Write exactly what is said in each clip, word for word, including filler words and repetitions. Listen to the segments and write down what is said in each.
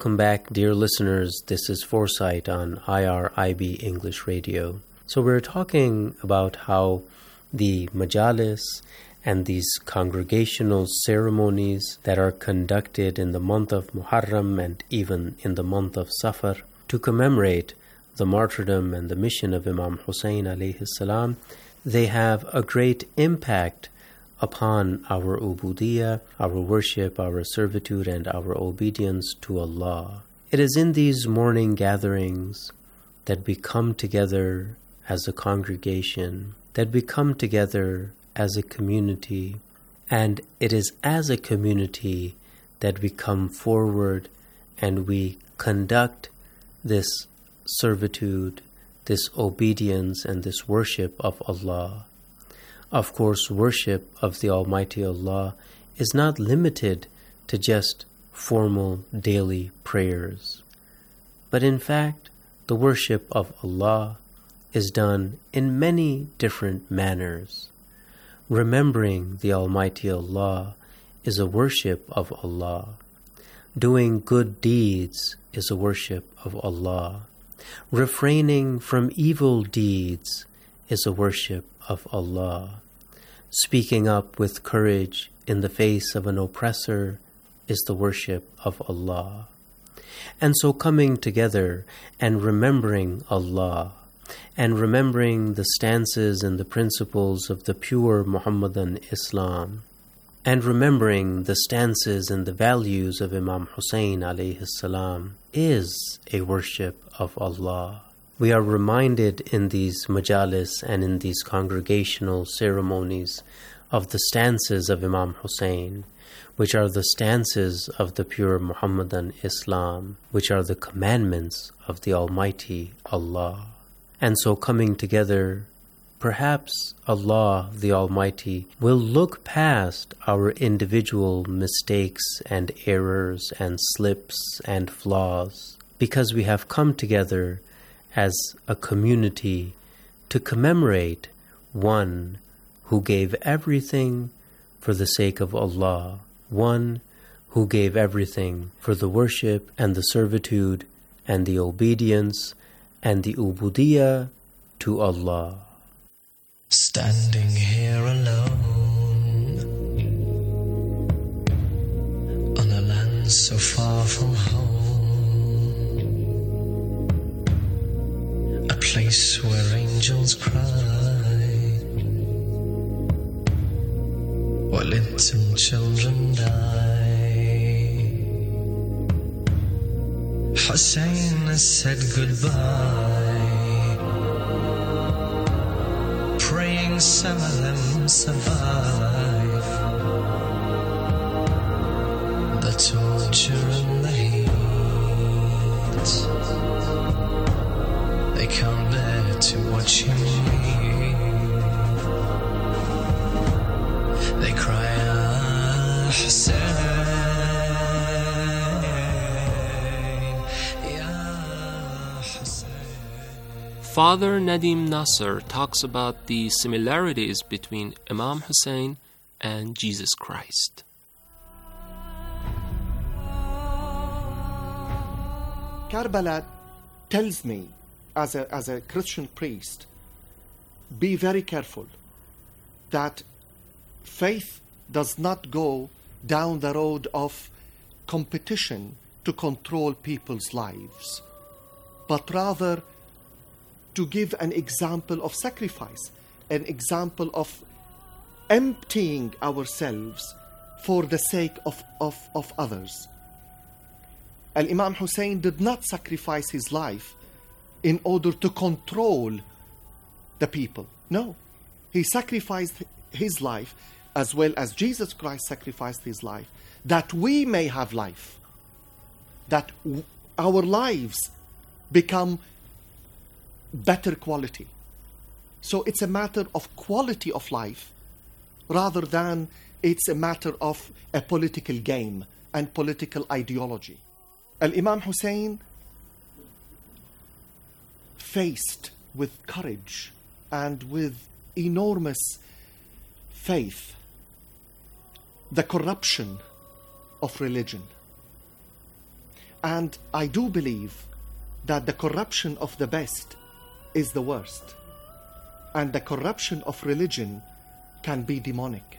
Welcome back, dear listeners. This is Foresight on I R I B English Radio. So we're talking about how the majalis and these congregational ceremonies that are conducted in the month of Muharram and even in the month of Safar to commemorate the martyrdom and the mission of Imam Hussein alayhi salam, they have a great impact upon our ubudiyah, our worship, our servitude, and our obedience to Allah. It is in these morning gatherings that we come together as a congregation, that we come together as a community, and it is as a community that we come forward and we conduct this servitude, this obedience, and this worship of Allah. Of course, worship of the Almighty Allah is not limited to just formal daily prayers, but in fact, the worship of Allah is done in many different manners. Remembering the Almighty Allah is a worship of Allah. Doing good deeds is a worship of Allah. Refraining from evil deeds is a worship of Allah. Speaking up with courage in the face of an oppressor is the worship of Allah. And so coming together and remembering Allah and remembering the stances and the principles of the pure Muhammadan Islam, and remembering the stances and the values of Imam Hussein alayhi salam is a worship of Allah. We are reminded in these majalis and in these congregational ceremonies of the stances of Imam Hussein, which are the stances of the pure Muhammadan Islam, which are the commandments of the Almighty Allah. And so coming together, perhaps Allah the Almighty will look past our individual mistakes and errors and slips and flaws, because we have come together as a community to commemorate one who gave everything for the sake of Allah, one who gave everything for the worship and the servitude and the obedience and the ubudiyah to Allah. Standing here alone on a land so far from home, a place where angels cry while little children die. Hussein has said goodbye, praying some of them survive the torture and the heat. They can't bear to watch him leave. They cry, Ah, Hussein, Ya Hussein. Father Nadim Nasser talks about the similarities between Imam Hussein and Jesus Christ. Karbala tells me, as a, as a Christian priest, be very careful that faith does not go down the road of competition to control people's lives, but rather to give an example of sacrifice, an example of emptying ourselves for the sake of, of, of others. Al-Imam Hussein did not sacrifice his life in order to control the people. No, he sacrificed his life as well as Jesus Christ sacrificed his life, that we may have life, that w- our lives become better quality. So it's a matter of quality of life rather than it's a matter of a political game and political ideology. Al-Imam Hussein faced with courage and with enormous faith the corruption of religion. And I do believe that the corruption of the best is the worst. And the corruption of religion can be demonic.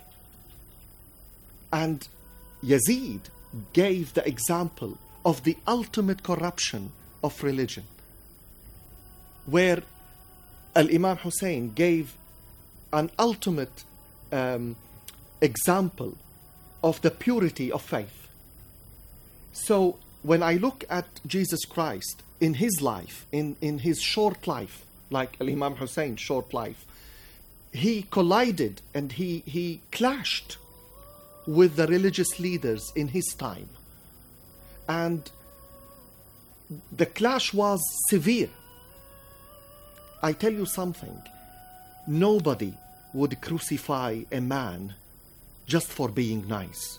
And Yazid gave the example of the ultimate corruption of religion, where Al-Imam Hussein gave an ultimate um, example of the purity of faith. So when I look at Jesus Christ in his life, in, in his short life, like Al-Imam Hussein's short life, he collided and he, he clashed with the religious leaders in his time. And the clash was severe. I tell you something, nobody would crucify a man just for being nice.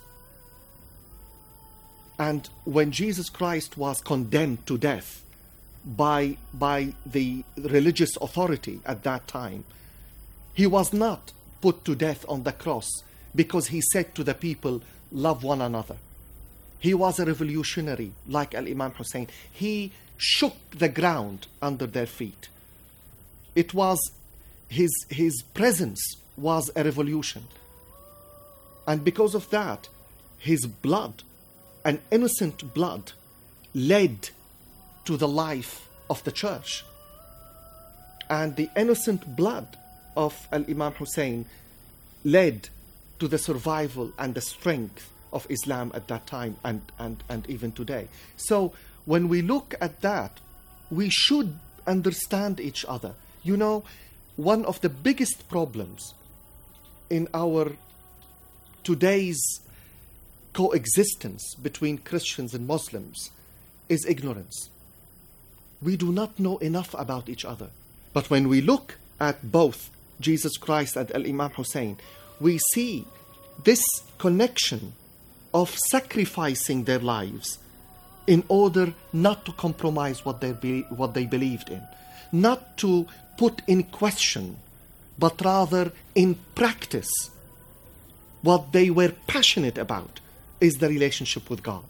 And when Jesus Christ was condemned to death by, by the religious authority at that time, he was not put to death on the cross because he said to the people, love one another. He was a revolutionary like Al-Imam Hussein. He shook the ground under their feet. It was his, his presence was a revolution. And because of that, his blood, an innocent blood, led to the life of the church. And the innocent blood of Al-Imam Hussein led to the survival and the strength of Islam at that time and, and, and even today. So when we look at that, we should understand each other. You know, one of the biggest problems in our today's coexistence between Christians and Muslims is ignorance. We do not know enough about each other. But when we look at both Jesus Christ and Al-Imam Hussein, we see this connection of sacrificing their lives in order not to compromise what they, be, what they believed in, not to put in question, but rather in practice what they were passionate about is the relationship with God.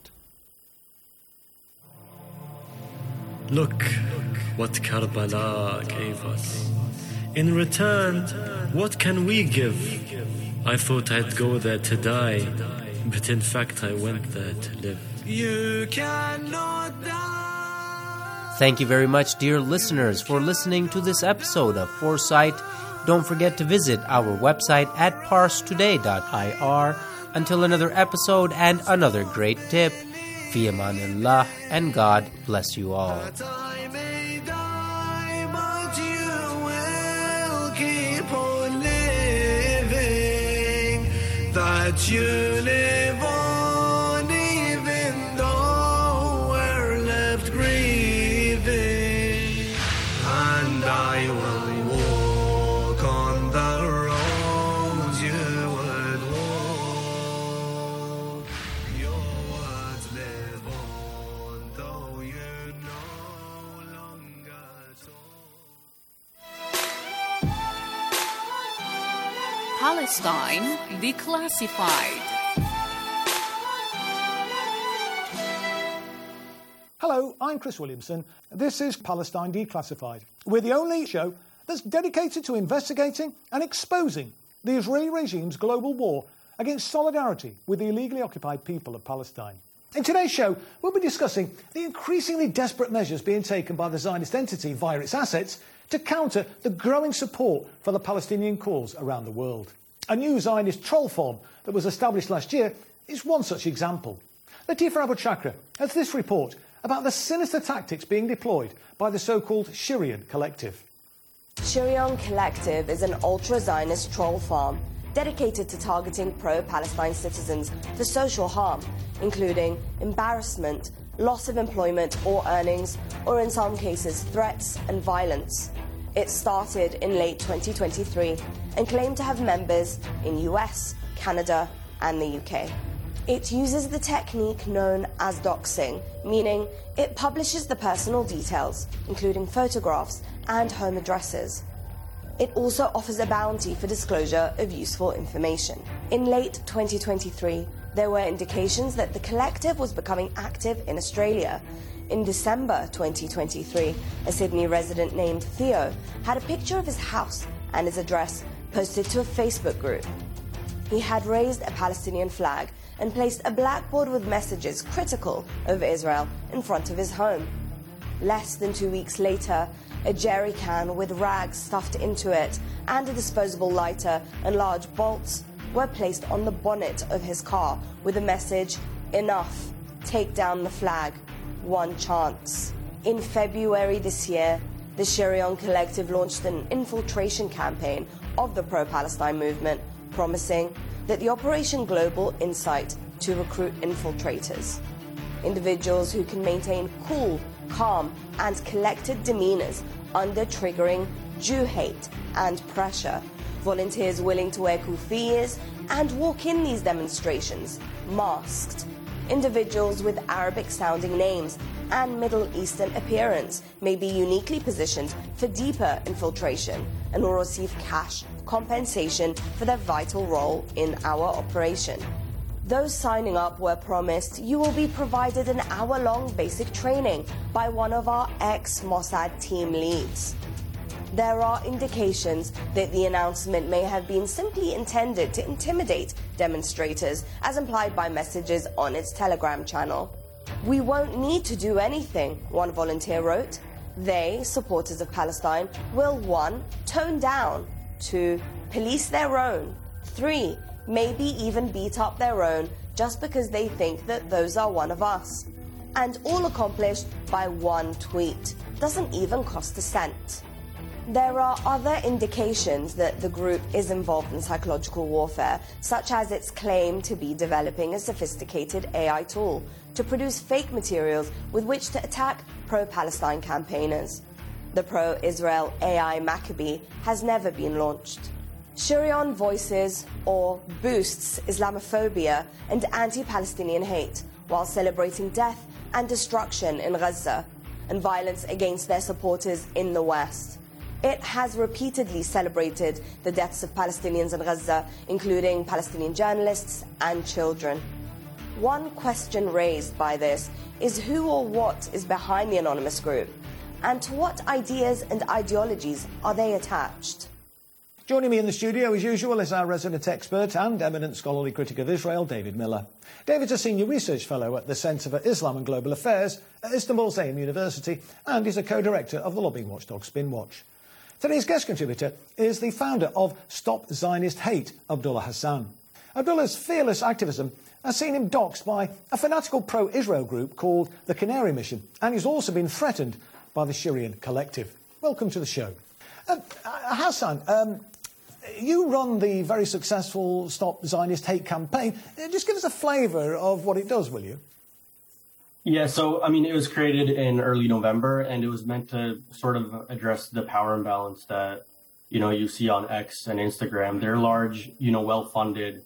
Look what Karbala gave us. In return, what can we give? I thought I'd go there to die, but in fact I went there to live. You cannot die. Thank you very much, dear listeners, for listening to this episode of Foresight. Don't forget to visit our website at parse today dot I R. Until another episode and another great tip, fi amanillah, and God bless you all. That you live on even though we're left grieving, and I will walk on the roads you would walk. Your words live on though you no longer talk. Palestine Declassified. Hello, I'm Chris Williamson. This is Palestine Declassified. We're the only show that's dedicated to investigating and exposing the Israeli regime's global war against solidarity with the illegally occupied people of Palestine. In today's show, we'll be discussing the increasingly desperate measures being taken by the Zionist entity via its assets to counter the growing support for the Palestinian cause around the world. A new Zionist troll farm that was established last year is one such example. Latifa Abu Chakra has this report about the sinister tactics being deployed by the so-called Shirian Collective. Shirian Collective is an ultra-Zionist troll farm dedicated to targeting pro-Palestine citizens for social harm, including embarrassment, loss of employment or earnings, or in some cases threats and violence. It started in late twenty twenty-three and claimed to have members in U S, Canada and the U K. It uses the technique known as doxing, meaning it publishes the personal details, including photographs and home addresses. It also offers a bounty for disclosure of useful information. In late twenty twenty-three, There were indications that the collective was becoming active in Australia. In December twenty twenty-three, a Sydney resident named Theo had a picture of his house and his address posted to a Facebook group. He had raised a Palestinian flag and placed a blackboard with messages critical of Israel in front of his home. Less than two weeks later, a jerry can with rags stuffed into it and a disposable lighter and large bolts were placed on the bonnet of his car with the message, "Enough, take down the flag, one chance." In February this year, the Shirion Collective launched an infiltration campaign of the pro-Palestine movement, promising that the Operation Global Insight to recruit infiltrators. Individuals who can maintain cool, calm, and collected demeanors under triggering Jew hate and pressure. Volunteers willing to wear kufiyyas and walk in these demonstrations, masked. Individuals with Arabic-sounding names and Middle Eastern appearance may be uniquely positioned for deeper infiltration and will receive cash compensation for their vital role in our operation. Those signing up were promised you will be provided an hour-long basic training by one of our ex-Mossad team leads. There are indications that the announcement may have been simply intended to intimidate demonstrators, as implied by messages on its Telegram channel. "We won't need to do anything," one volunteer wrote. They, supporters of Palestine, will one, tone down, two, police their own, three, maybe even beat up their own just because they think that those are one of us. And all accomplished by one tweet. Doesn't even cost a cent. There are other indications that the group is involved in psychological warfare, such as its claim to be developing a sophisticated A I tool to produce fake materials with which to attack pro-Palestine campaigners. The pro-Israel A I Maccabee has never been launched. Shirion voices or boosts Islamophobia and anti-Palestinian hate while celebrating death and destruction in Gaza and violence against their supporters in the West. It has repeatedly celebrated the deaths of Palestinians in Gaza, including Palestinian journalists and children. One question raised by this is who or what is behind the anonymous group, and to what ideas and ideologies are they attached? Joining me in the studio, as usual, is our resident expert and eminent scholarly critic of Israel, David Miller. David's a senior research fellow at the Centre for Islam and Global Affairs at Istanbul Zaim University and is a co-director of the lobbying watchdog Spinwatch. Today's guest contributor is the founder of Stop Zionist Hate, Abdullah Hassan. Abdullah's fearless activism has seen him doxxed by a fanatical pro-Israel group called the Canary Mission, and he's also been threatened by the Shirion Collective. Welcome to the show. Uh, Hassan, um, you run the very successful Stop Zionist Hate campaign. Uh, just give us a flavour of what it does, will you? Yeah, so, I mean, it was created in early November, and it was meant to sort of address the power imbalance that, you know, you see on X and Instagram. They're large, you know, well-funded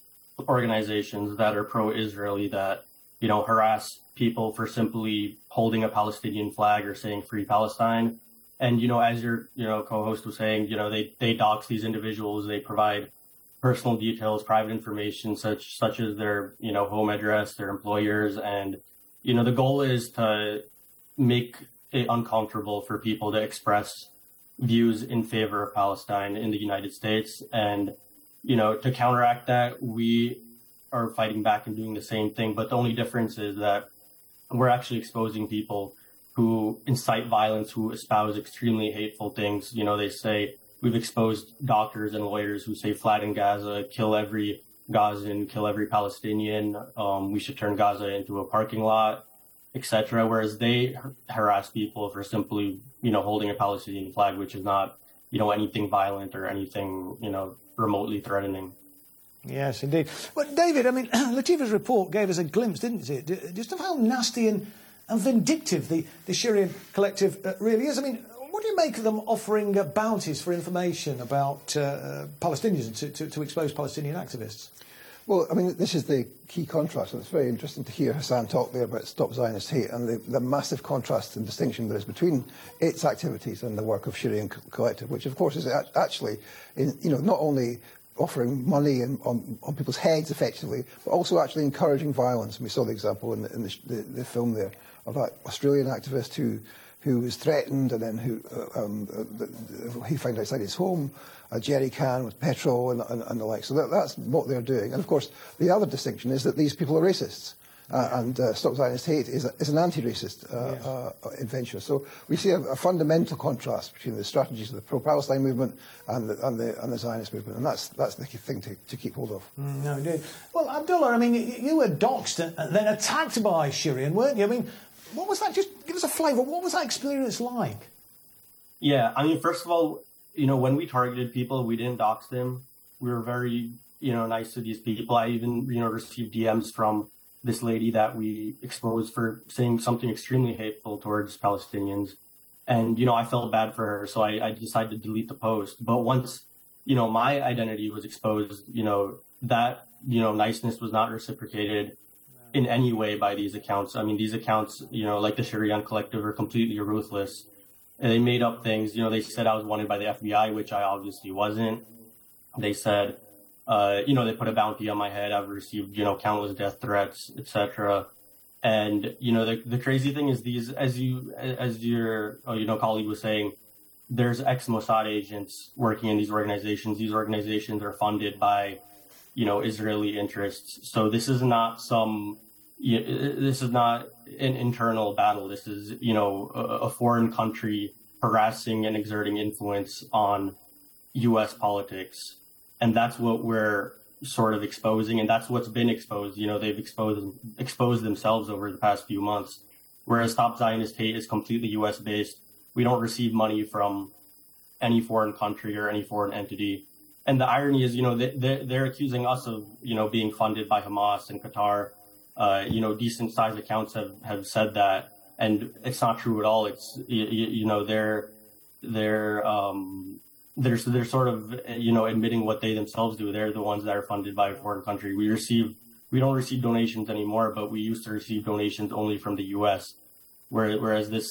organizations that are pro-Israeli that, you know, harass people for simply holding a Palestinian flag or saying Free Palestine. And, you know, as your, you know, co-host was saying, you know, they, they dox these individuals, they provide personal details, private information, such such as their, you know, home address, their employers. And, you know, the goal is to make it uncomfortable for people to express views in favor of Palestine in the United States. And, you know, to counteract that, we are fighting back and doing the same thing. But the only difference is that we're actually exposing people who incite violence, who espouse extremely hateful things. You know, they say, we've exposed doctors and lawyers who say flatten Gaza, kill every Gazan, kill every Palestinian, um, we should turn Gaza into a parking lot, et cetera. Whereas they harass people for simply, you know, holding a Palestinian flag, which is not, you know, anything violent or anything, you know, remotely threatening. Yes, indeed. Well, David, I mean, Latifa's report gave us a glimpse, didn't it, just of how nasty and and vindictive the, the Shirion Collective uh, really is. I mean, what do you make of them offering uh, bounties for information about uh, uh, Palestinians to, to, to expose Palestinian activists? Well, I mean, this is the key contrast, and it's very interesting to hear Hassan talk there about Stop Zionist Hate and the, the massive contrast and distinction there is between its activities and the work of Shirion Collective, which, of course, is actually, in, you know, not only offering money and on, on people's heads effectively, but also actually encouraging violence. And we saw the example in the, in the, the, the film there of that Australian activist who who was threatened and then who uh, um, uh, the, the, he found outside his home a jerry can with petrol and, and, and the like. So that, that's what they're doing. And of course, the other distinction is that these people are racists. Uh, and uh, Stop Zionist Hate is, a, is an anti-racist uh, yes. uh, invention. So we see a, a fundamental contrast between the strategies of the pro-Palestine movement and the, and the, and the Zionist movement, and that's that's the key thing to, to keep hold of. Mm, no, indeed. Well, Abdullah, I mean, you, you were doxxed and then attacked by Shirian, weren't you? I mean, what was that? Just give us a flavour. What was that experience like? Yeah, I mean, first of all, you know, when we targeted people, we didn't dox them. We were very, you know, nice to these people. I even, you know, received D Ms from this lady that we exposed for saying something extremely hateful towards Palestinians. And, you know, I felt bad for her, so I, I decided to delete the post. But once, you know, my identity was exposed, you know, that, you know, niceness was not reciprocated in any way by these accounts. I mean, these accounts, you know, like the Shirian Collective, are completely ruthless. And they made up things. You know, they said I was wanted by the F B I, which I obviously wasn't. They said, Uh, you know, they put a bounty on my head. I've received, you know, countless death threats, et cetera. And, you know, the the crazy thing is these, as you, as your, oh, you know, colleague was saying, there's ex-Mossad agents working in these organizations. These organizations are funded by, you know, Israeli interests. So this is not some, you, this is not an internal battle. This is, you know, a, a foreign country harassing and exerting influence on U S politics. And that's what we're sort of exposing, and that's what's been exposed. You know, they've exposed exposed themselves over the past few months. Whereas Stop Zionist Hate is completely U S based. We don't receive money from any foreign country or any foreign entity. And the irony is, you know, they, they're, they're accusing us of, you know, being funded by Hamas and Qatar. Uh, you know, decent sized accounts have, have said that, and it's not true at all. It's, you, you know, they're they're um, They're, they're sort of, you know, admitting what they themselves do. They're the ones that are funded by a foreign country. We receive, we don't receive donations anymore, but we used to receive donations only from the U S. Whereas, whereas this,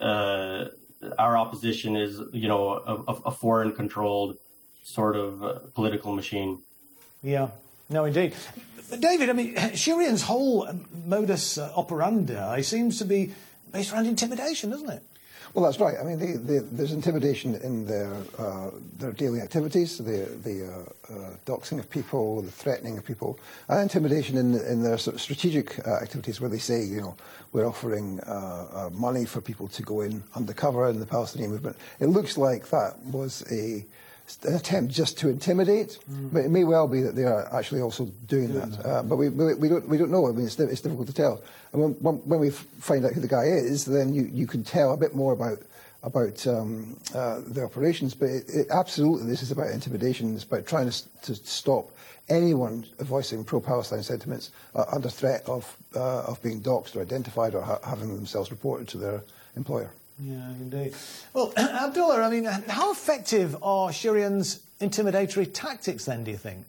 uh, our opposition is, you know, a, a foreign controlled sort of uh, political machine. Yeah, no, indeed. But David, I mean, Shirian's whole modus operandi seems to be based around intimidation, doesn't it? Well, that's right. I mean, they, they, there's intimidation in their uh, their daily activities, the the uh, uh, doxing of people, the threatening of people, and intimidation in in their sort of strategic uh, activities, where they say, you know, we're offering uh, uh, money for people to go in undercover in the Palestinian movement. It looks like that was a an attempt just to intimidate, mm. but it may well be that they are actually also doing, doing that. that. Uh, but we, we we don't we don't know. I mean, it's it's difficult to tell. And when when, when we find out who the guy is, then you, you can tell a bit more about about um, uh, the operations. But it, it, absolutely, this is about intimidation. It's about trying to to stop anyone voicing pro-Palestine sentiments uh, under threat of uh, of being doxed or identified or ha- having themselves reported to their employer. Yeah, indeed. Well, Abdullah, I mean, how effective are Shirian's intimidatory tactics then, do you think?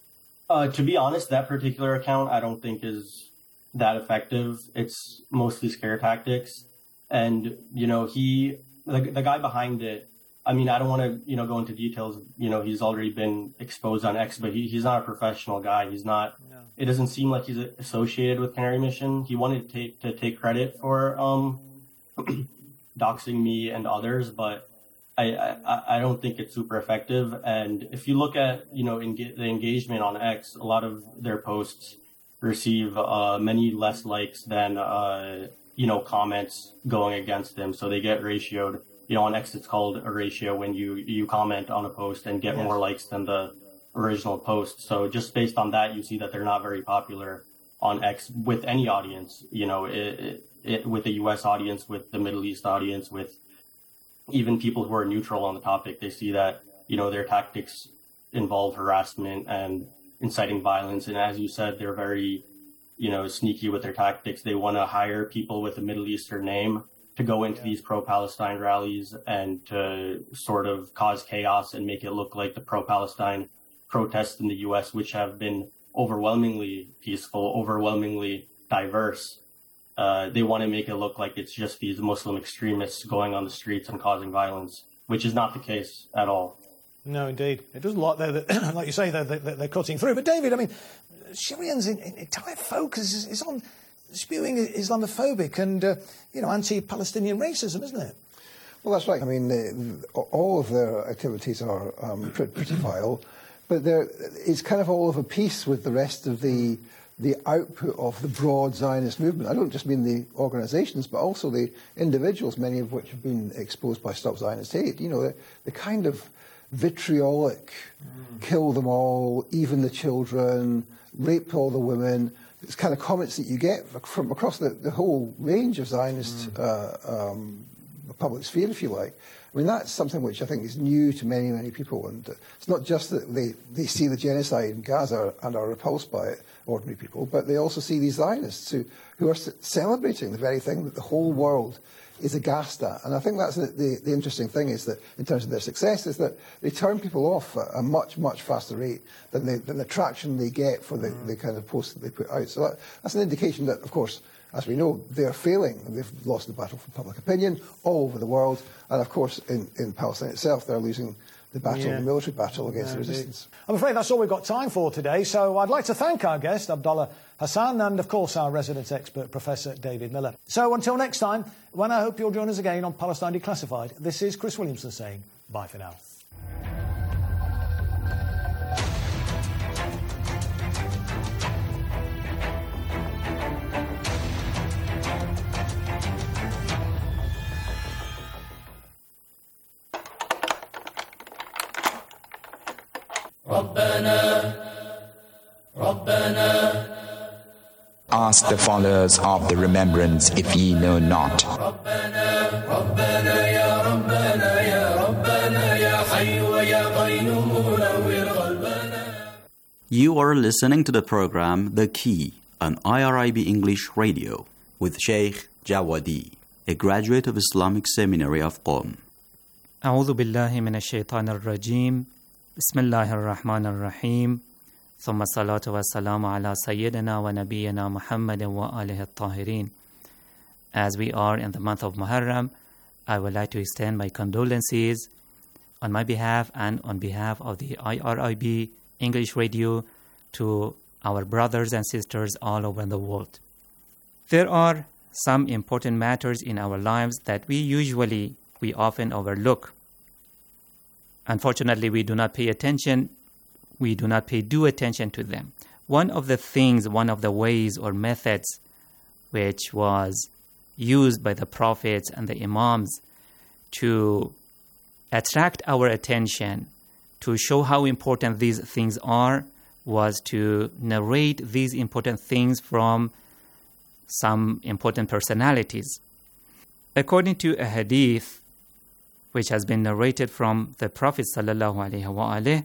Uh, to be honest, that particular account I don't think is that effective. It's mostly scare tactics. And, you know, he, the, the guy behind it, I mean, I don't want to, you know, go into details. You know, he's already been exposed on X, but he, he's not a professional guy. He's not, no. It doesn't seem like he's associated with Canary Mission. He wanted to take, to take credit for, um, doxing me and others, but I, I I don't think it's super effective. And if you look at, you know, enga- the engagement on X, a lot of their posts receive uh, many less likes than, uh, you know, comments going against them. So they get ratioed. You know, on X it's called a ratio when you, you comment on a post and get yes. more likes than the original post. So just based on that, you see that they're not very popular on X with any audience. You know, it, it It, with the U S audience, with the Middle East audience, with even people who are neutral on the topic, they see that, you know, their tactics involve harassment and inciting violence. And as you said, they're very, you know, sneaky with their tactics. They want to hire people with a Middle Eastern name to go into yeah. these pro-Palestine rallies and to sort of cause chaos and make it look like the pro-Palestine protests in the U S, which have been overwhelmingly peaceful, overwhelmingly diverse. Uh, they want to make it look like it's just these Muslim extremists going on the streets and causing violence, which is not the case at all. No, indeed. It doesn't look like they're, like you say, they're, they're, they're cutting through. But David, I mean, Shirian's entire focus is, is on spewing Islamophobic and, uh, you know, anti-Palestinian racism, isn't it? Well, that's right. I mean, uh, all of their activities are um, pretty vile, but it's kind of all of a piece with the rest of the the output of the broad Zionist movement. I don't just mean the organisations, but also the individuals, many of which have been exposed by Stop Zionist Hate. You know, the, the kind of vitriolic, mm. kill them all, even the children, rape all the women. It's kind of comments that you get from across the, the whole range of Zionist mm. uh, um, public sphere, if you like. I mean, that's something which I think is new to many, many people. And it's not just that they, they see the genocide in Gaza and are repulsed by it, ordinary people, but they also see these Zionists who, who are celebrating the very thing that the whole world is aghast at. And I think that's the, the, the interesting thing is that, in terms of their success, is that they turn people off at a much, much faster rate than, they, than the traction they get for the, the kind of posts that they put out. So that, that's an indication that, of course, as we know, they're failing. They've lost the battle for public opinion all over the world. And, of course, in, in Palestine itself, they're losing the battle, yeah. the military battle against no, the resistance. Indeed. I'm afraid that's all we've got time for today, so I'd like to thank our guest, Abdullah Hassan, and, of course, our resident expert, Professor David Miller. So until next time, when I hope you'll join us again on Palestine Declassified, this is Chris Williamson saying bye for now. Ask the followers of the remembrance if ye know not. You are listening to the program The Key on I R I B English Radio with Sheikh Jawadi, a graduate of Islamic Seminary of Qom. أعوذ بالله من الشيطان الرجيم بسم الله الرحمن الرحيم ثم الصلاة والسلام على سيدنا ونبينا محمد وآله الطاهرين. As we are in the month of Muharram, I would like to extend my condolences on my behalf and on behalf of the I R I B English Radio to our brothers and sisters all over the world. There are some important matters in our lives that we usually, we often overlook. Unfortunately, we do not pay attention, we do not pay due attention to them. One of the things, one of the ways or methods which was used by the prophets and the imams to attract our attention, to show how important these things are, was to narrate these important things from some important personalities. According to a hadith, which has been narrated from the Prophet sallallahu alaihi wasallam,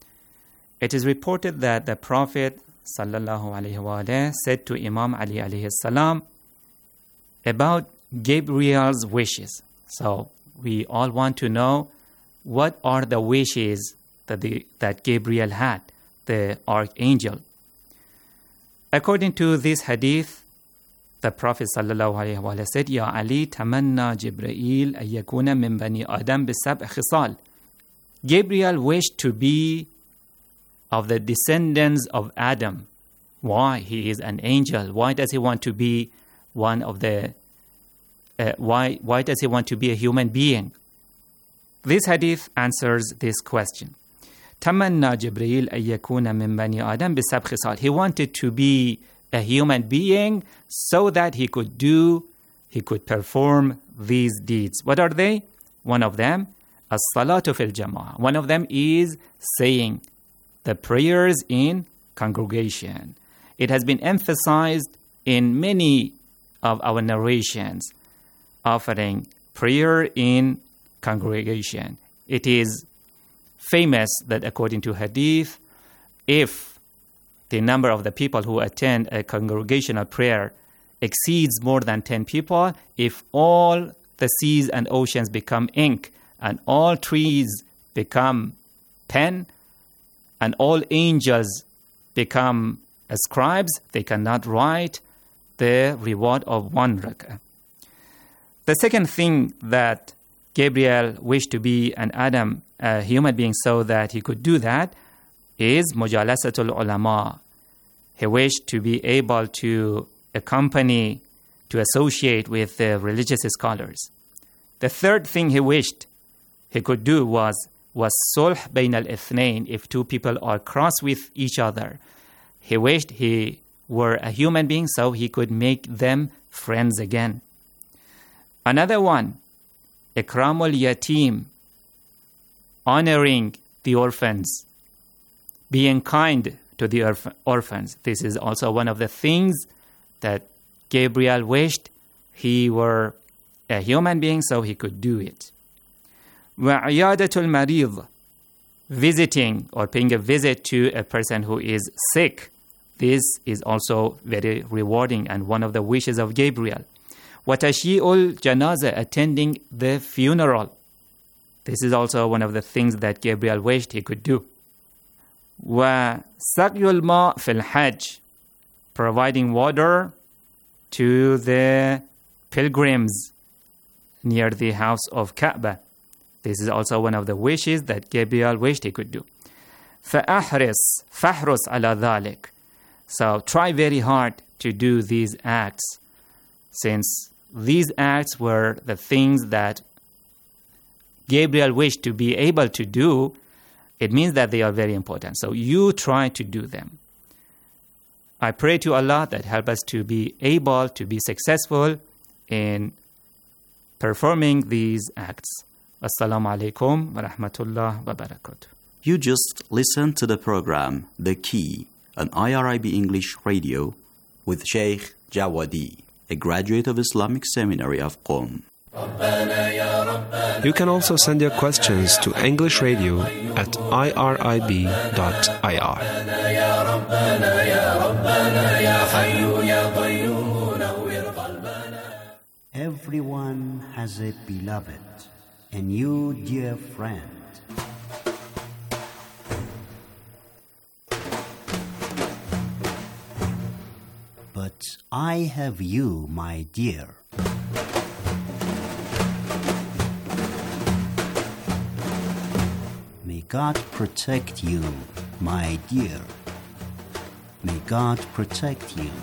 it is reported that the Prophet sallallahu alaihi wasallam said to Imam Ali alayhi salam about Gabriel's wishes. So we all want to know what are the wishes that the, that Gabriel had, the archangel. According to this hadith, the Prophet sallallahu alaihi wasallam said, "Ya Ali, tamanna Jibreel an yakuna min bani Adam bi sab'i khisal." Gabriel wished to be of the descendants of Adam. Why? He is an angel. Why does he want to be one of the? Uh, why? Why does he want to be a human being? This hadith answers this question. Tamanna Jibreel an yakuna min bani Adam bi sab'i khisal. He wanted to be a human being so that he could do, he could perform these deeds. What are they? One of them, as-salatu fil jama'ah. One of them is saying the prayers in congregation. It has been emphasized in many of our narrations, offering prayer in congregation. It is famous that according to hadith, if the number of the people who attend a congregational prayer exceeds more than ten people, if all the seas and oceans become ink, and all trees become pen, and all angels become scribes, they cannot write the reward of one rak'ah. The second thing that Gabriel wished to be, and Adam a human being so that he could do that is mujalasatul ulama. He wished to be able to accompany, to associate with the religious scholars. The third thing he wished he could do was was sulh bayn al-ithnain. If two people are cross with each other, he wished he were a human being so he could make them friends again. Another one, ikramul yatim, honoring the orphans, being kind to the orph- orphans. This is also one of the things that Gabriel wished he were a human being so he could do it. وَعِيَادَةُ الْمَرِيضِ, visiting or paying a visit to a person who is sick. This is also very rewarding and one of the wishes of Gabriel. وَتَشْيِئُ الْجَنَازَةِ, attending the funeral. This is also one of the things that Gabriel wished he could do. وَسَقْيُ الْمَاءِ فِي الْحَجِّ, providing water to the pilgrims near the house of Kaaba. This is also one of the wishes that Gabriel wished he could do. فَأَحْرِصْ فَحْرُصْ عَلَى ذَلِكَ, so try very hard to do these acts, since these acts were the things that Gabriel wished to be able to do. It means that they are very important. So you try to do them. I pray to Allah that help us to be able to be successful in performing these acts. Assalamu alaikum wa rahmatullah wa barakatuh. You just listened to the program The Key on I R I B English Radio with Sheikh Jawadi, a graduate of Islamic Seminary of Qom. You can also send your questions to English Radio at I R I B dot I R. Everyone has a beloved, and you, dear friend, but I have you, my dear. May God protect you, my dear. May God protect you.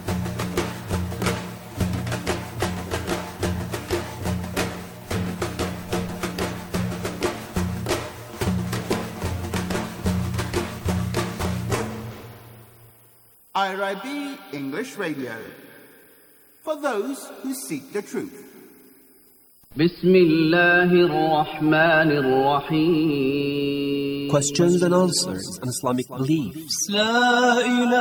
I R I B English Radio, for those who seek the truth. Bismillahirrahmanirrahim. Questions and answers on Islamic beliefs. La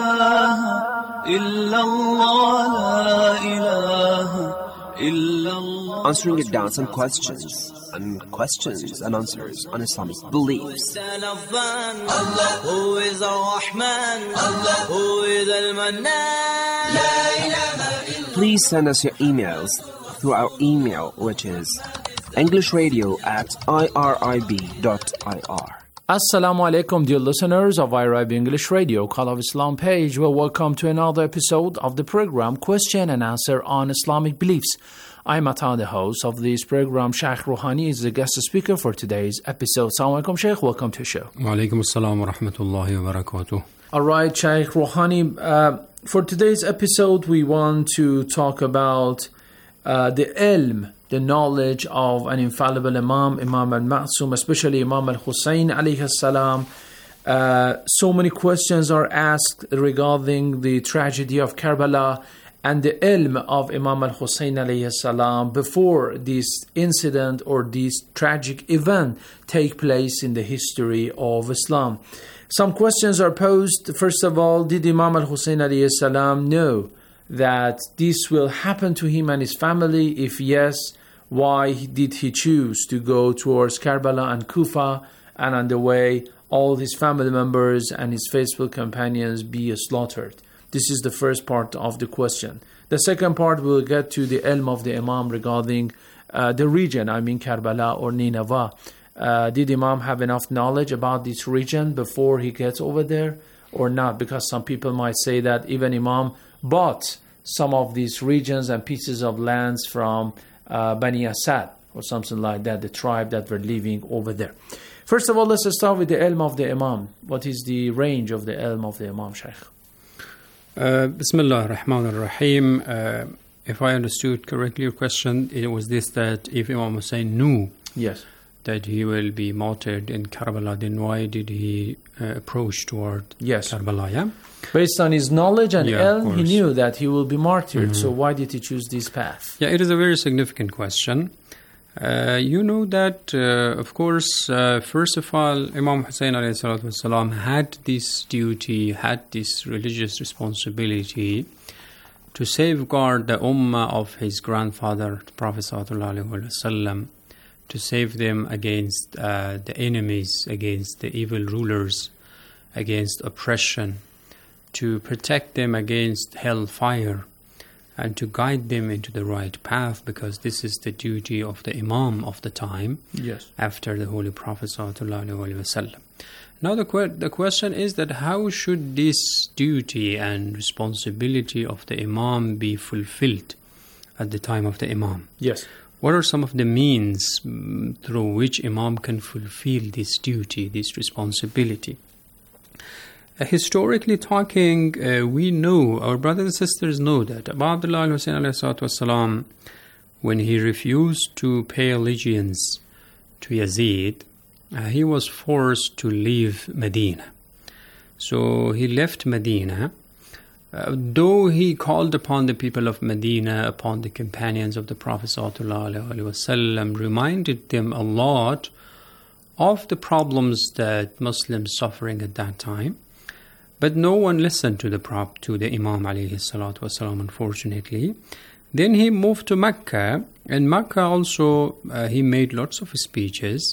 ilaha illallah, la ilaha illallah. Answering your doubts and questions, and questions and answers on Islamic beliefs. Allah, who is Ar-Rahman, Allah, who is Al-Mannan. Please send us your emails through our email, which is englishradio at I R I B dot I R. Assalamu alaikum, dear listeners of I R I B English Radio, Call of Islam page. Well, welcome to another episode of the program Question and Answer on Islamic Beliefs. I'm Ata, the host of this program. Sheikh Rouhani is the guest speaker for today's episode. Assalamu alaikum, Sheikh. Welcome to the show. Wa alaikum assalam wa rahmatullahi wa barakatuh. All right, Sheikh Rouhani. Uh, for today's episode, we want to talk about uh, the ilm, the knowledge of an infallible Imam, Imam al-Ma'sum, especially Imam al-Hussein alayhi salam. Uh, so many questions are asked regarding the tragedy of Karbala and the ilm of Imam al-Hussein alayhi salam before this incident or this tragic event take place in the history of Islam. Some questions are posed. First of all, did Imam al-Hussein alayhi salam know that this will happen to him and his family? If yes, why did he choose to go towards Karbala and Kufa, and on the way all his family members and his faithful companions be slaughtered? This is the first part of the question. The second part, we'll get to the ilm of the Imam regarding uh, the region, I mean Karbala or Nineveh. Uh, did Imam have enough knowledge about this region before he gets over there or not? Because some people might say that even Imam bought some of these regions and pieces of lands from uh, Bani Asad. or something like that, the tribe that were living over there. First of all, let's start with the ilm of the Imam. What is the range of the ilm of the Imam, Shaykh? Uh, Bismillah ar-Rahman ar-Rahim. Uh, if I understood correctly your question, it was this, that if Imam Hussein knew yes. that he will be martyred in Karbala, then why did he uh, approach toward yes. Karbala? Yeah? Based on his knowledge and yeah, ilm, he knew that he will be martyred. Mm-hmm. So why did he choose this path? Yeah, it is a very significant question. Uh, you know that, uh, of course, uh, first of all, Imam Hussein والسلام, had this duty, had this religious responsibility to safeguard the ummah of his grandfather, the Prophet ﷺ, to save them against uh, the enemies, against the evil rulers, against oppression, to protect them against hellfire, and to guide them into the right path, because this is the duty of the Imam of the time yes. after the Holy Prophet ﷺ. Now the, que- the question is that how should this duty and responsibility of the Imam be fulfilled at the time of the Imam? Yes. What are some of the means um, through which Imam can fulfill this duty, this responsibility? Uh, historically talking, uh, we know, our brothers and sisters know that Abu Abdullah al-Hussein alayhi when he refused to pay allegiance to Yazid, uh, he was forced to leave Medina. So he left Medina. Uh, though he called upon the people of Medina, upon the companions of the Prophet ﷺ, reminded them a lot of the problems that Muslims suffering at that time. But no one listened to the prop to the Imam alayhi salatu wasalam, unfortunately. Then he moved to Mecca. In Mecca also, uh, he made lots of speeches.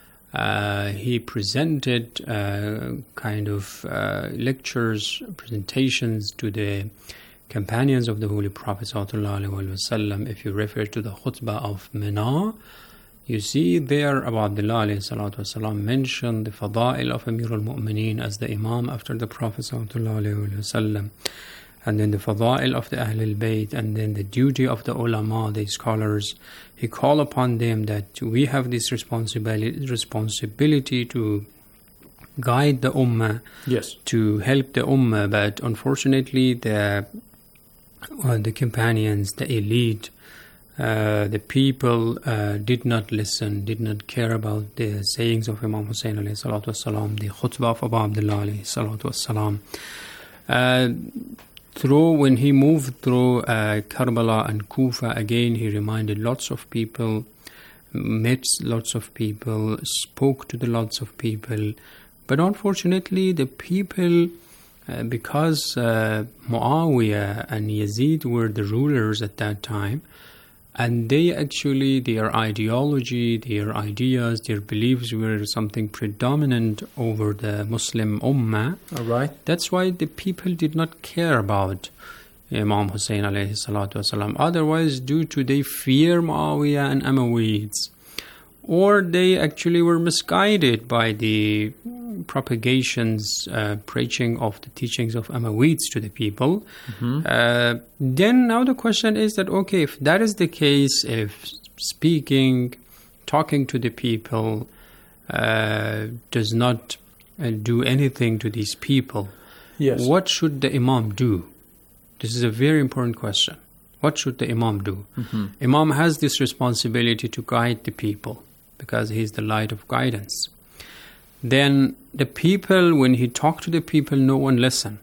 Uh, he presented uh, kind of uh, lectures, presentations to the companions of the Holy Prophet sallallahu alaihi wasallam. If you refer to the khutbah of Mina, you see there Abu Abdullah alayhi salatu wasalam mentioned the fada'il of Amir al-Mu'mineen as the Imam after the Prophet sallallahu alaihi wasallam, and then the fada'il of the Ahlul Bayt, and then the duty of the ulama, the scholars. He called upon them that we have this responsibility responsibility to guide the ummah, yes, to help the ummah. But unfortunately, the uh, the companions, the elite, uh, the people uh, did not listen, did not care about the sayings of Imam Hussein alayhi salatu wasalam, the khutbah of Abu Abdullah alayhi salatu wasalam. Uh, Through when he moved through uh, Karbala and Kufa, again he reminded lots of people, met lots of people, spoke to the lots of people. But unfortunately, the people, uh, because uh, Muawiyah and Yazid were the rulers at that time, and they actually, their ideology, their ideas, their beliefs were something predominant over the Muslim Ummah. All right. That's why the people did not care about Imam Hussein alayhi salatu wasalam. Otherwise, due to they fear Muawiyah and Amawids, or they actually were misguided by the propagations, uh, preaching of the teachings of Amawids to the people. Mm-hmm. Uh, then now the question is that, okay, if that is the case, if speaking, talking to the people uh, does not uh, do anything to these people, yes, what should the Imam do? This is a very important question. What should the Imam do? Mm-hmm. Imam has this responsibility to guide the people, because he is the light of guidance. Then the people, when he talked to the people, no one listened.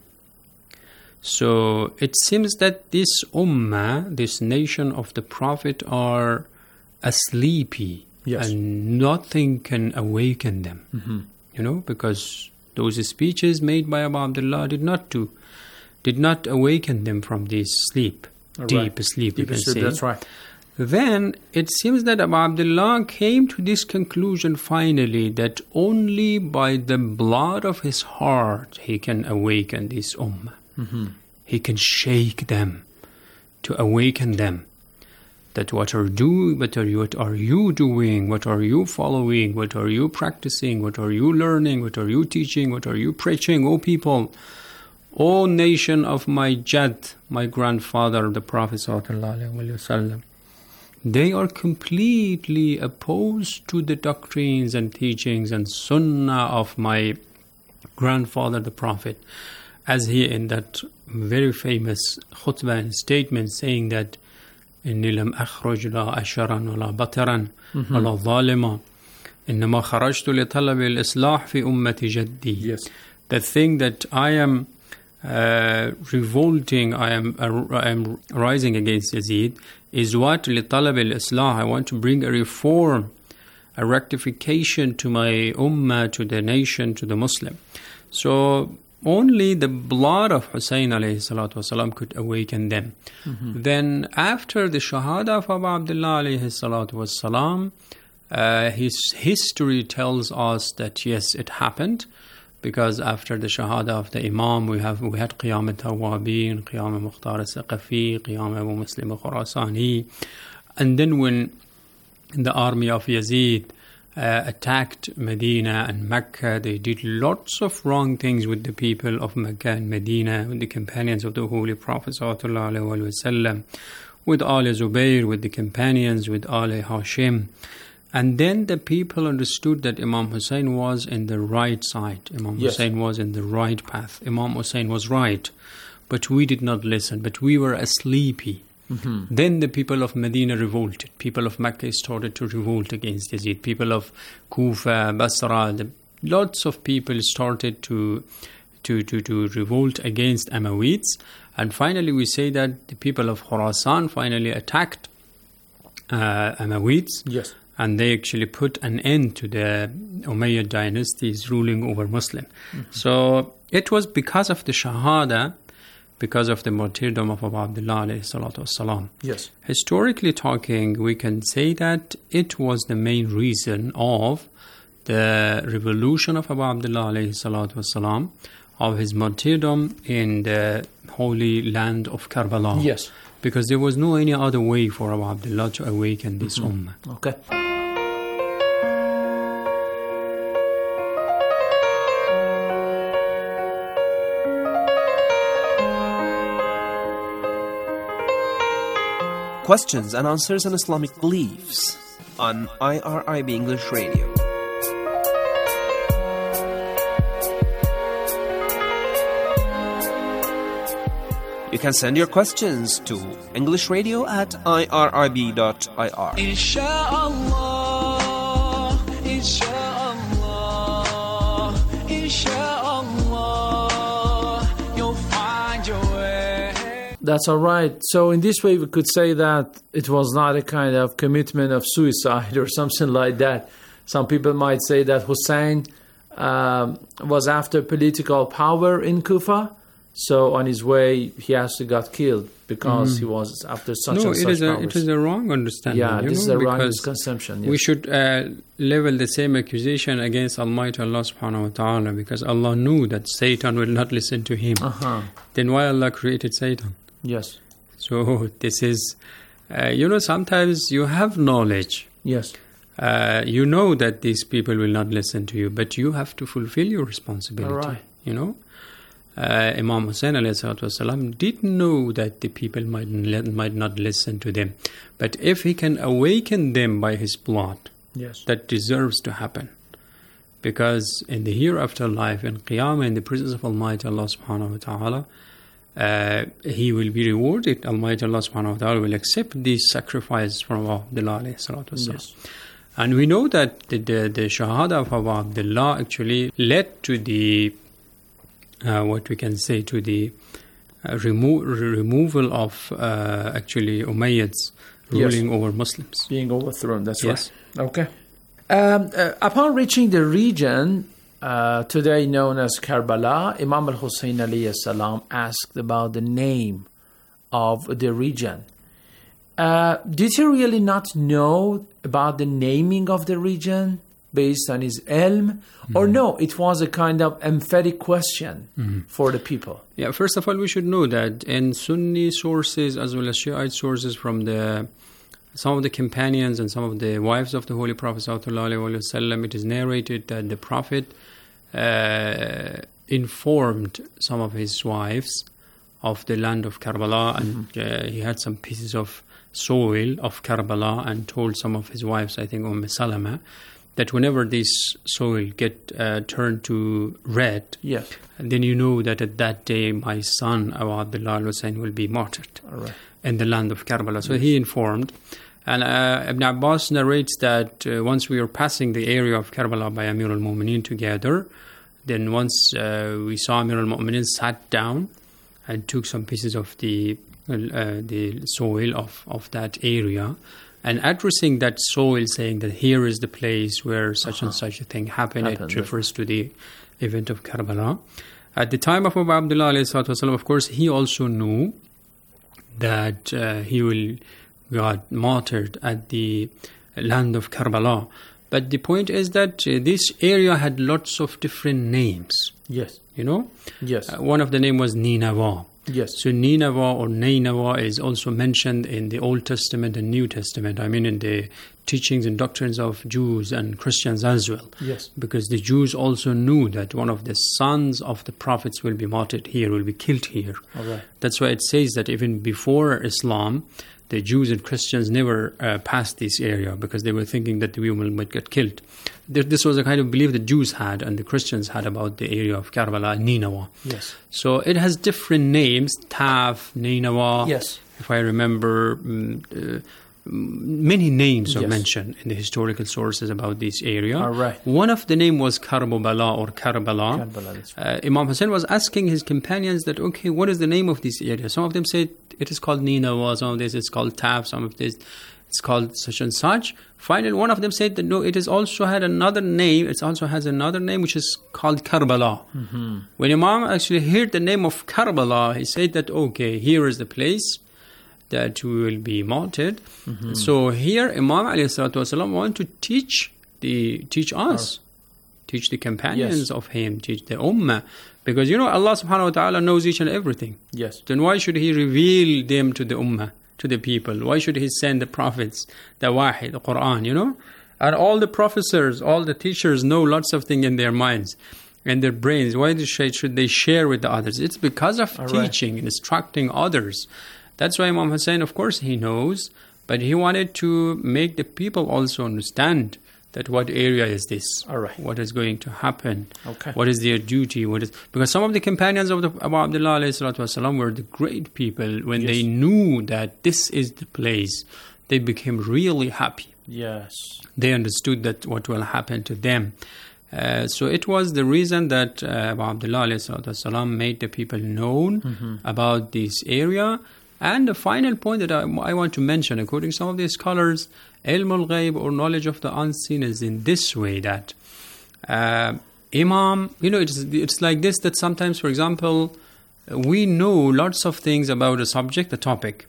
So it seems that this ummah, this nation of the Prophet, are asleepy, yes, and nothing can awaken them. Mm-hmm. You know, because those speeches made by Abu Abdullah did not do, did not awaken them from this sleep, All deep right. sleep. Deep you can sleep, say. that's right. Then it seems that Abu Abdullah came to this conclusion finally, that only by the blood of his heart he can awaken this ummah. Mm-hmm. He can shake them to awaken them. That what are do, what are you, what are you doing? What are you following? What are you practicing? What are you learning? What are you teaching? What are you preaching? O people, O nation of my Jad, my grandfather, the Prophet sallallahu alaihi wasallam. they are completely opposed to the doctrines and teachings and sunnah of my grandfather, the Prophet, as he in that very famous khutbah and statement saying that إني لم أخرج لا أشرا ولا بطرا ولا ظالما إنما خرجت لطلب الإصلاح في أمة جدي. Yes. The thing that I am uh, revolting, I am uh, I am rising against Yazid is what لطلب الإصلاح. I want to bring a reform, a rectification to my ummah, to the nation, to the Muslim. So only the blood of Hussein alayhi salatu wasalam could awaken them. Mm-hmm. Then after the shahada of Abu Abdullah alayhi salatu wasalam, uh, his history tells us that yes, it happened, because after the shahada of the Imam, we have we had Qiyam al-Tawabin, Qiyam al-Mukhtar al-Saqafi, Qiyam Abu Muslim al-Khurasani, and then when the army of Yazid Uh, attacked Medina and Mecca, they did lots of wrong things with the people of Mecca and Medina, with the companions of the Holy Prophet sallallahu alaihi wasallam, with Ali Zubayr, with the companions, with Ali Hashim. And then the people understood that Imam Hussein was in the right side. Imam Yes. Hussein was in the right path. Imam Hussein was right. But we did not listen. But we were asleepy. Mm-hmm. Then the people of Medina revolted. People of Mecca started to revolt against Yazid. People of Kufa, Basra, the, lots of people started to, to, to, to revolt against Amawids. And finally we say that the people of Khurasan finally attacked uh, Amawids. Yes. And they actually put an end to the Umayyad dynasties ruling over Muslim. Mm-hmm. So it was because of the Shahada, because of the martyrdom of Abu Abdullah alayhi salatu wasalam. Yes. Historically talking, we can say that it was the main reason of the revolution of Abu Abdullah alayhi salatu wasalam, of his martyrdom in the holy land of Karbala. Yes. Because there was no any other way for Abu Abdullah to awaken this mm-hmm. ummah. Okay. Questions and answers on Islamic beliefs on I R I B English Radio. You can send your questions to englishradio at I R I B dot I R. Inshallah, inshallah, inshallah, you'll find your way. That's all right. So in this way, we could say that it was not a kind of commitment of suicide or something like that. Some people might say that Hussein um, was after political power in Kufa. So on his way, he actually got killed because mm. he was after such no, and it such is a, powers. it is a wrong understanding. Yeah, you this know, is a wrong because misconception. Yes. We should uh, level the same accusation against Almighty Allah subhanahu wa ta'ala, because Allah knew that Satan will not listen to him. Uh-huh. Then why Allah created Satan? Yes. So this is, uh, you know, sometimes you have knowledge. Yes. Uh, you know that these people will not listen to you, but you have to fulfill your responsibility. All right. You know? Uh, Imam Hussein alayhi salatu wasalam did know that the people might, might not listen to them. But if he can awaken them by his blood, yes, that deserves to happen. Because in the hereafter life, in Qiyamah, in the presence of Almighty Allah subhanahu wa ta'ala, uh, he will be rewarded. Almighty Allah subhanahu wa ta'ala will accept these sacrifices from Abu Abdullah alayhi salatu wasalam. Yes. And we know that the, the, the Shahada of Abu Abdullah actually led to the Uh, what we can say to the uh, remo- removal of uh, actually Umayyads ruling yes. over Muslims. Being overthrown, that's yes. right. Okay. Um, uh, upon reaching the region uh, today known as Karbala, Imam al-Hussein alayhi salam asked about the name of the region. Uh, did he really not know about the naming of the region based on his ilm? Mm-hmm. Or no, it was a kind of emphatic question mm-hmm. for the people? Yeah, first of all, we should know that in Sunni sources as well as Shiite sources from the some of the companions and some of the wives of the Holy Prophet ﷺ, it is narrated that the Prophet uh, informed some of his wives of the land of Karbala, mm-hmm. and uh, he had some pieces of soil of Karbala and told some of his wives, I think Umm Salama, that whenever this soil get uh, turned to red, yes, and then you know that at that day my son Abu Abdullah al-Hussein will be martyred All right. in the land of Karbala. So yes. he informed. And uh, Ibn Abbas narrates that uh, once we were passing the area of Karbala by Amir al-Mu'mineen together, then once uh, we saw Amir al-Mu'mineen sat down and took some pieces of the uh, the soil of, of that area and addressing that soil, saying that here is the place where such uh-huh. and such a thing happened. happened. It refers to the event of Karbala. At the time of Abu Abdullah alayhi salatu wasalam, of course, he also knew that uh, he will got martyred at the land of Karbala. But the point is that uh, this area had lots of different names. Yes. You know? Yes. Uh, one of the name was Nineveh. Yes. So Nineveh or Nineveh is also mentioned in the Old Testament and New Testament. I mean in the teachings and doctrines of Jews and Christians as well. Yes. Because the Jews also knew that one of the sons of the prophets will be martyred here, will be killed here. All right. That's why it says that even before Islam, the Jews and Christians never uh, passed this area because they were thinking that the women might get killed. This was a kind of belief the Jews had and the Christians had about the area of Karbala, Nineveh. Yes. So it has different names, Taf, Nineveh. Yes. If I remember, um, uh, many names are yes. mentioned in the historical sources about this area. All right. One of the name was Karbala or Karbala. Karbala uh, Imam Hussein was asking his companions that, okay, what is the name of this area? Some of them said it is called Nineveh, some of this it's called Taf, some of this it's called such and such. Finally, one of them said that no, it is also had another name. It also has another name which is called Karbala. Mm-hmm. When Imam actually heard the name of Karbala, he said that, okay, here is the place that we will be martyred. Mm-hmm. So here Imam alayhi salatu wasalam want to teach the teach us, oh. teach the companions yes. of him, teach the ummah. Because you know Allah subhanahu wa ta'ala knows each and everything. Yes. Then why should he reveal them to the ummah, to the people? Why should he send the prophets, the wahi, the Quran, you know? And all the professors, all the teachers know lots of things in their minds and their brains. Why should they share with the others? It's because of all teaching right. and instructing others. That's why Imam Hussein, of course, he knows, but he wanted to make the people also understand that what area is this? All right. What is going to happen? Okay. What is their duty? What is because some of the companions of the, Abu Abdullah alayhi salatu wasalam were the great people. When yes. they knew that this is the place, they became really happy. Yes. They understood that what will happen to them. Uh, so it was the reason that uh, Abu Abdullah alayhi salatu wasalam made the people known mm-hmm. about this area. And the final point that I, I want to mention, according to some of these scholars, ilm al-ghayb or knowledge of the unseen is in this way that uh, Imam, you know, it's, it's like this that sometimes, for example, we know lots of things about a subject, a topic.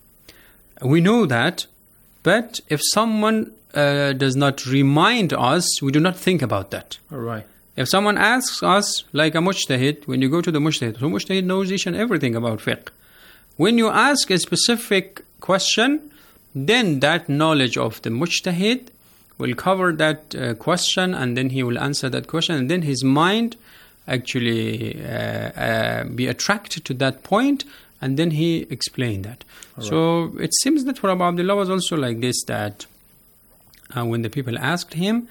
We know that, but if someone uh, does not remind us, we do not think about that. All right. If someone asks us, like a mujtahid, when you go to the mujtahid, so mujtahid knows each and everything about fiqh. When you ask a specific question, then that knowledge of the mujtahid will cover that uh, question and then he will answer that question and then his mind actually uh, uh, be attracted to that point and then he explained that. All so right. It seems that for Abu Abdullah was also like this, that uh, when the people asked him,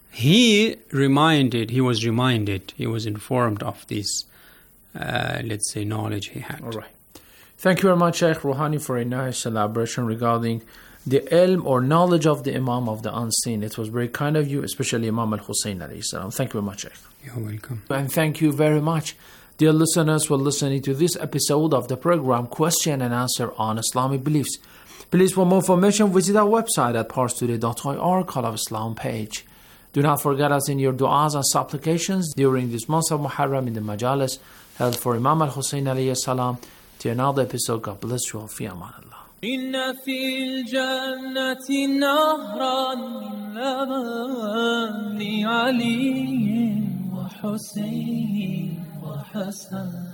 he reminded, he was reminded, he was informed of this, uh, let's say, knowledge he had. All right. Thank you very much, Sheikh Rouhani, for a nice elaboration regarding the ilm or knowledge of the Imam of the unseen. It was very kind of you, especially Imam al-Hussein alayhi salam. Thank you very much, Sheikh. You're welcome. And thank you very much, dear listeners, for listening to this episode of the program Question and Answer on Islamic Beliefs. Please, for more information, visit our website at parstoday dot I R, Call of Islam page. Do not forget us in your du'as and supplications during this month of Muharram in the Majalis held for Imam al-Hussein alayhi salam. To another episode, God bless you all. Fi aman Allah. إن في الجنة نهرا من لبن علي وحسين وحسن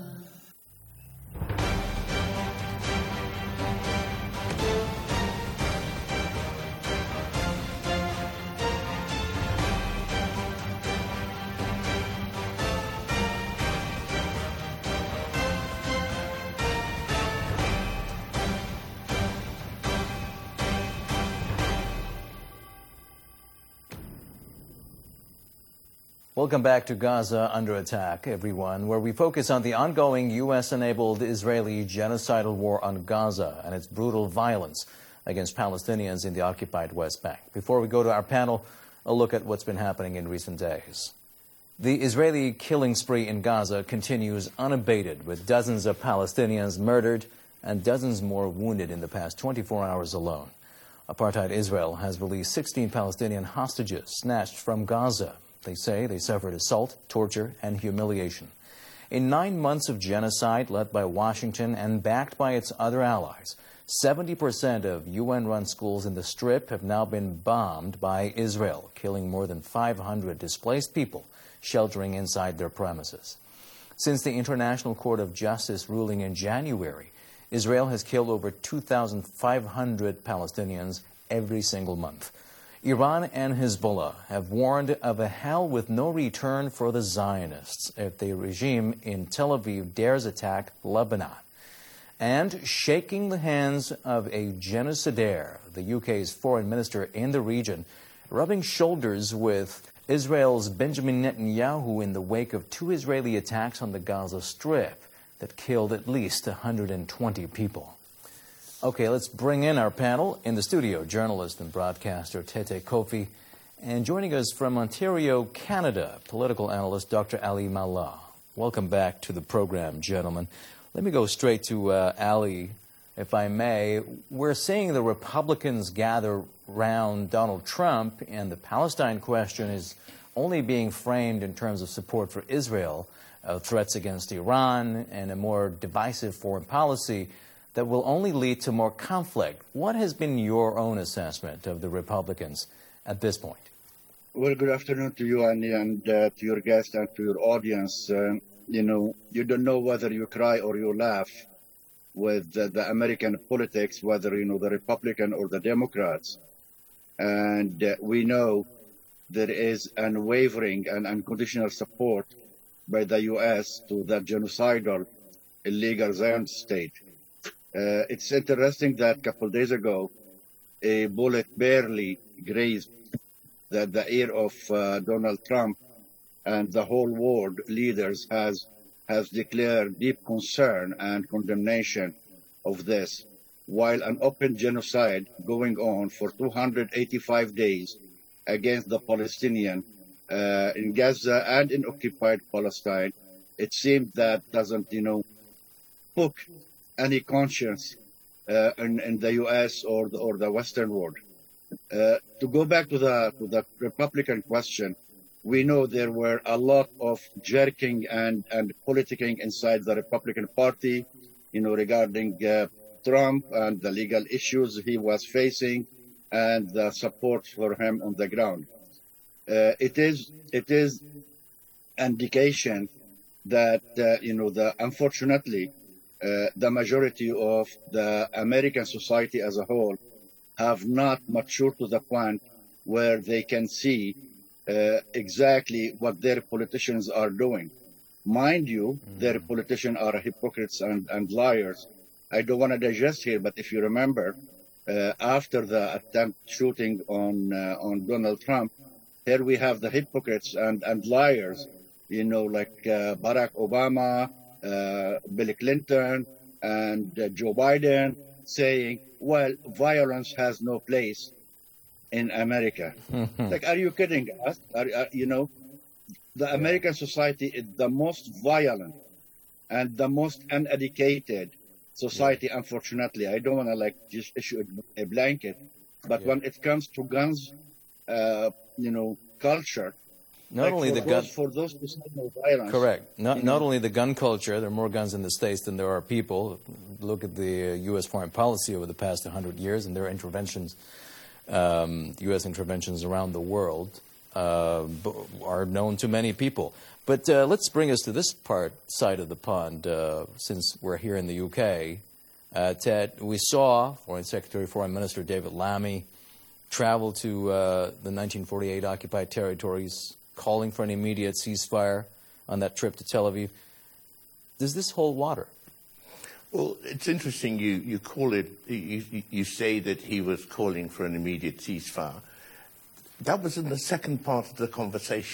Welcome back to Gaza Under Attack, everyone, where we focus on the ongoing U S-enabled Israeli genocidal war on Gaza and its brutal violence against Palestinians in the occupied West Bank. Before we go to our panel, a look at what's been happening in recent days. The Israeli killing spree in Gaza continues unabated, with dozens of Palestinians murdered and dozens more wounded in the past twenty-four hours alone. Apartheid Israel has released sixteen Palestinian hostages snatched from Gaza. They say they suffered assault, torture, and humiliation. In nine months of genocide led by Washington and backed by its other allies, seventy percent of U N-run schools in the Strip have now been bombed by Israel, killing more than five hundred displaced people sheltering inside their premises. Since the International Court of Justice ruling in January, Israel has killed over two thousand five hundred Palestinians every single month. Iran and Hezbollah have warned of a hell with no return for the Zionists if the regime in Tel Aviv dares attack Lebanon. And shaking the hands of a genocidaire, the U K's foreign minister in the region, rubbing shoulders with Israel's Benjamin Netanyahu in the wake of two Israeli attacks on the Gaza Strip that killed at least one hundred twenty people. Okay, let's bring in our panel. In the studio, journalist and broadcaster Tete Kofi, and joining us from Ontario, Canada, political analyst Doctor Ali Mallah. Welcome back to the program, gentlemen. Let me go straight to uh, Ali, if I may. We're seeing the Republicans gather around Donald Trump, and the Palestine question is only being framed in terms of support for Israel, uh, threats against Iran, and a more divisive foreign policy that will only lead to more conflict. What has been your own assessment of the Republicans at this point? Well, good afternoon to you, Annie, and uh, to your guests and to your audience. Uh, you know, you don't know whether you cry or you laugh with uh, the American politics, whether, you know, the Republican or the Democrats. And uh, we know there is unwavering and unconditional support by the U S to the genocidal illegal Zionist state. Uh, it's interesting that a couple of days ago, a bullet barely grazed the, the ear of uh, Donald Trump, and the whole world leaders has has declared deep concern and condemnation of this, while an open genocide going on for two hundred eighty-five days against the Palestinian uh, in Gaza and in occupied Palestine. It seems that doesn't, you know, hook any conscience uh, in, in the U S or the, or the Western world. Uh, to go back to the to the Republican question, we know there were a lot of jerking and, and politicking inside the Republican Party, you know, regarding uh, Trump and the legal issues he was facing and the support for him on the ground. Uh, it is it is indication that, uh, you know, the unfortunately, Uh, the majority of the American society as a whole have not matured to the point where they can see uh, exactly what their politicians are doing. Mind you, mm-hmm. their politicians are hypocrites and, and liars. I don't want to digest here, but if you remember, uh, after the attempt shooting on uh, on Donald Trump, here we have the hypocrites and, and liars, you know, like uh, Barack Obama, Uh, Bill Clinton and uh, Joe Biden saying, well, violence has no place in America. Mm-hmm. Like, are you kidding us? Are, are, you know, the American society is the most violent and the most uneducated society, yeah. Unfortunately. I don't want to, like, just issue a blanket, but yeah. when it comes to guns, uh, you know, culture, Not like only for the those, gun, for those who say no violence. Correct. Not you not know? only the gun culture. There are more guns in the States than there are people. Look at the uh, U S foreign policy over the past one hundred years, and their interventions, um, U S interventions around the world, uh, are known to many people. But uh, let's bring us to this part side of the pond, uh, since we're here in the U K. Uh, Ted, we saw Foreign Secretary, Foreign Minister David Lammy travel to uh, the nineteen forty-eight occupied territories, calling for an immediate ceasefire on that trip to Tel Aviv. Does this hold water? Well, it's interesting you, you call it, you, you say that he was calling for an immediate ceasefire. That was in the second part of the conversation.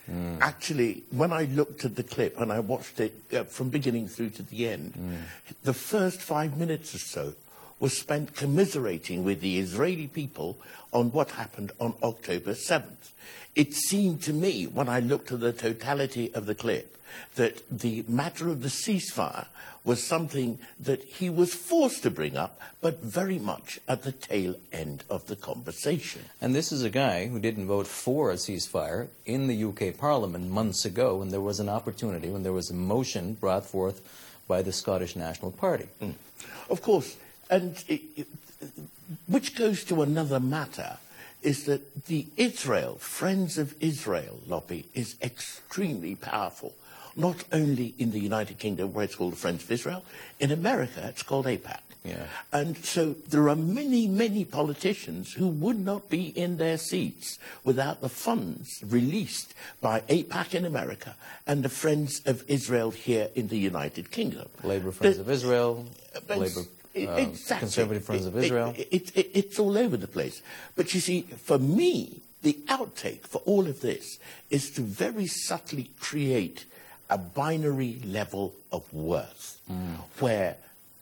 Mm. Actually, when I looked at the clip and I watched it uh, from beginning through to the end, mm. the first five minutes or so was spent commiserating with the Israeli people on what happened on October seventh. It seemed to me, when I looked at the totality of the clip, that the matter of the ceasefire was something that he was forced to bring up, but very much at the tail end of the conversation. And this is a guy who didn't vote for a ceasefire in the U K Parliament months ago when there was an opportunity, when there was a motion brought forth by the Scottish National Party. Mm. Of course, and it, it, which goes to another matter, is that the Israel, Friends of Israel lobby is extremely powerful. Not only in the United Kingdom, where it's called the Friends of Israel, in America it's called AIPAC. Yeah. And so there are many, many politicians who would not be in their seats without the funds released by AIPAC in America and the Friends of Israel here in the United Kingdom. Labour Friends the, of Israel, uh, Labour uh, exactly. Conservative Friends it, of Israel. It, it, it, it's all over the place. But you see, for me, the outtake for all of this is to very subtly create a binary level of worth, mm. where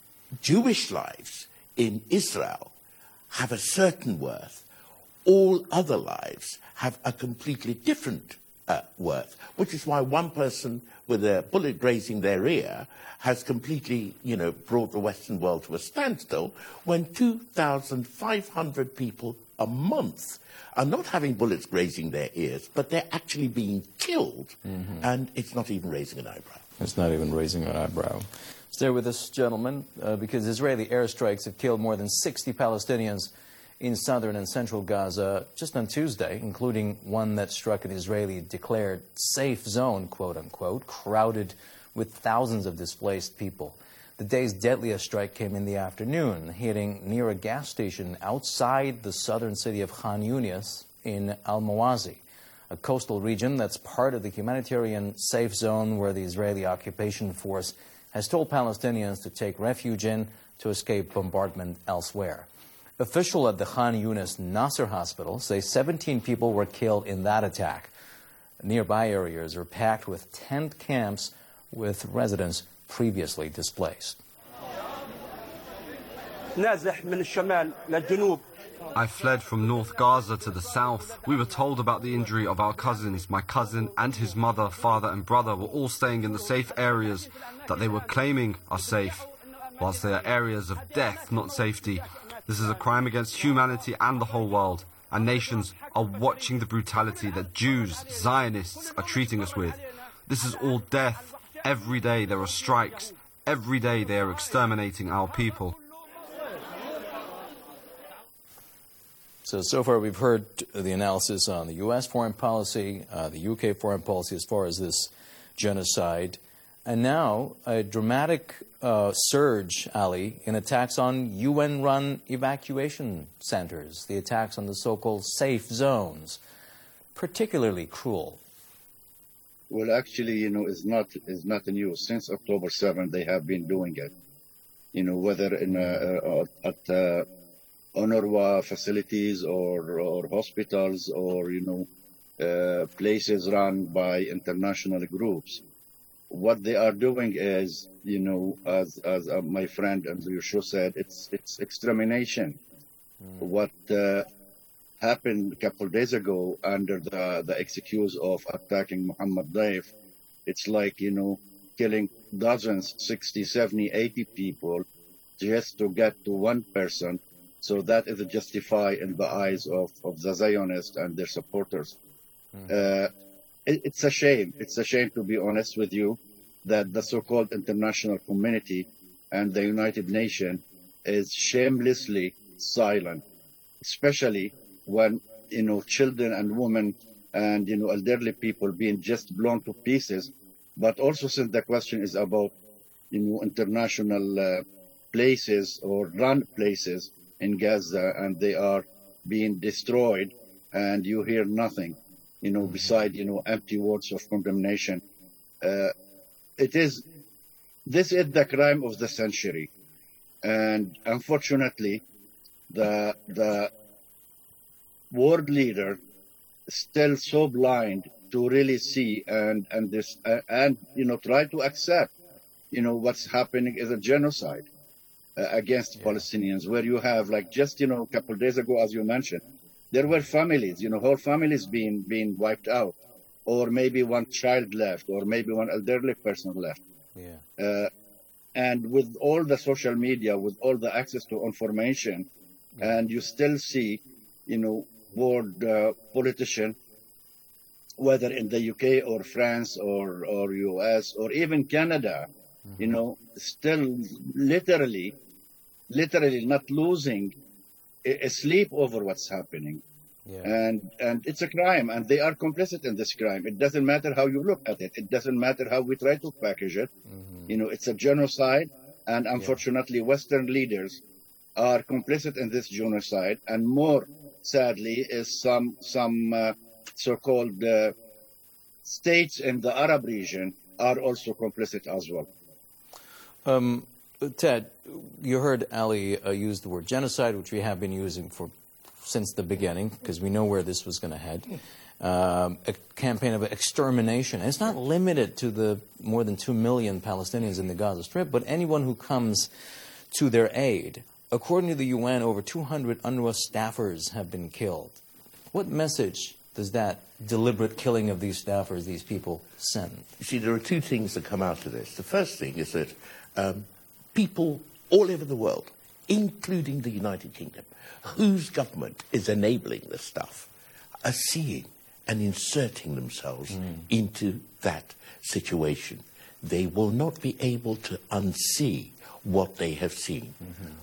Jewish lives in Israel have a certain worth, all other lives have a completely different uh, worth, which is why one person with a bullet grazing their ear has completely, you know, brought the Western world to a standstill, when two thousand five hundred people a month are not having bullets grazing their ears, but they're actually being killed, mm-hmm. and it's not even raising an eyebrow. It's not even raising an eyebrow. Stay with us, gentlemen, uh, because Israeli airstrikes have killed more than sixty Palestinians in southern and central Gaza just on Tuesday, including one that struck an Israeli-declared safe zone, quote-unquote, crowded with thousands of displaced people. The day's deadliest strike came in the afternoon, hitting near a gas station outside the southern city of Khan Yunis in Al-Mawazi, a coastal region that's part of the humanitarian safe zone where the Israeli occupation force has told Palestinians to take refuge in to escape bombardment elsewhere. Officials at the Khan Yunis Nasser hospital say seventeen people were killed in that attack. Nearby areas are packed with tent camps with residents previously displaced. I fled from North Gaza to the south. We were told about the injury of our cousins. My cousin and his mother, father and brother were all staying in the safe areas that they were claiming are safe, whilst they are areas of death, not safety. This is a crime against humanity and the whole world, and nations are watching the brutality that Jews, Zionists, are treating us with. This is all death. Every day there are strikes. Every day they are exterminating our people. So, so far we've heard the analysis on the U S foreign policy, uh, the U K foreign policy as far as this genocide, and now a dramatic uh, surge, Ali, in attacks on U N-run evacuation centers, the attacks on the so-called safe zones, particularly cruel. Well, actually, you know, it's not it's not new. Since October seventh, they have been doing it. You know, whether in uh, at uh, UNRWA facilities or or hospitals or you know uh, places run by international groups. What they are doing is, you know, as as uh, my friend Andrew Shaw said, it's it's extermination. Mm. What uh, happened a couple of days ago under the, the excuse of attacking Muhammad Daif, it's like, you know, killing dozens, sixty, seventy, eighty people just to get to one person. So that is justified in the eyes of, of the Zionists and their supporters. Mm. Uh, it, it's a shame. It's a shame, to be honest with you, that the so-called international community and the United Nations is shamelessly silent, especially when, you know, children and women and, you know, elderly people being just blown to pieces. But also, since the question is about, you know, international uh, places or run places in Gaza, and they are being destroyed, and you hear nothing, you know, beside, you know, empty words of condemnation. Uh, it is, this is the crime of the century. And unfortunately, the, the world leader is still so blind to really see and and this uh, and you know try to accept, you know, what's happening is a genocide uh, against yeah. Palestinians, where you have, like, just you know a couple of days ago, as you mentioned, there were families, you know, whole families being being wiped out, or maybe one child left, or maybe one elderly person left. Yeah. Uh, and with all the social media, with all the access to information, yeah. and you still see, you know, board uh, politician, whether in the U K or France or, or U S or even Canada, mm-hmm. you know, still literally, literally not losing a, a sleep over what's happening. Yeah. And and it's a crime, and they are complicit in this crime. It doesn't matter how you look at it. It doesn't matter how we try to package it. Mm-hmm. You know, it's a genocide, and unfortunately, yeah. Western leaders are complicit in this genocide. And more sadly, is some some uh, so-called uh, states in the Arab region are also complicit as well. Um, Ted, you heard Ali uh, use the word genocide, which we have been using for since the beginning, because we know where this was going to head. Um, a campaign of extermination. And it's not limited to the more than two million Palestinians in the Gaza Strip, but anyone who comes to their aid. According to the U N, over two hundred UNRWA staffers have been killed. What message does that deliberate killing of these staffers, these people, send? You see, there are two things that come out of this. The first thing is that um, people all over the world, including the United Kingdom, whose government is enabling this stuff, are seeing and inserting themselves mm. into that situation. They will not be able to unsee what they have seen. Mm-hmm.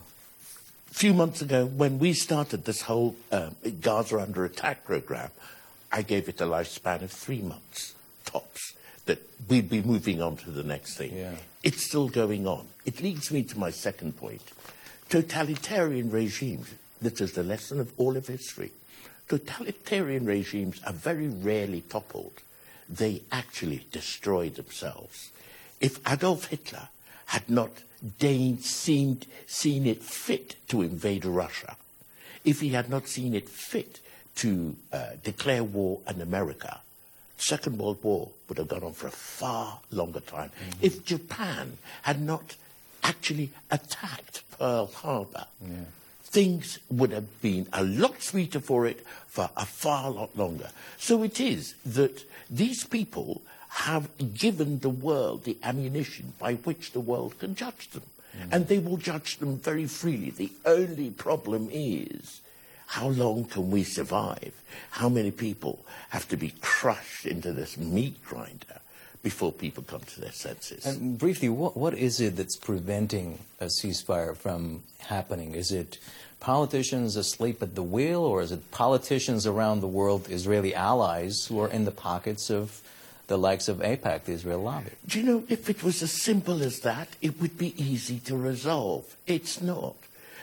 A few months ago, when we started this whole um, Gaza Under Attack program, I gave it a lifespan of three months, tops, that we'd be moving on to the next thing. Yeah. It's still going on. It leads me to my second point. Totalitarian regimes, this is the lesson of all of history. Totalitarian regimes are very rarely toppled. They actually destroy themselves. If Adolf Hitler had not deigned, seemed, seen it fit to invade Russia, if he had not seen it fit to uh, declare war on America, Second World War would have gone on for a far longer time. Mm-hmm. If Japan had not actually attacked Pearl Harbor, yeah. things would have been a lot sweeter for it for a far lot longer. So it is that these people have given the world the ammunition by which the world can judge them. Mm. And they will judge them very freely. The only problem is, how long can we survive? How many people have to be crushed into this meat grinder before people come to their senses? And briefly, what, what is it that's preventing a ceasefire from happening? Is it politicians asleep at the wheel, or is it politicians around the world, Israeli allies, who are in the pockets of the likes of AIPAC, the Israel lobby? Do you know, if it was as simple as that, it would be easy to resolve. It's not.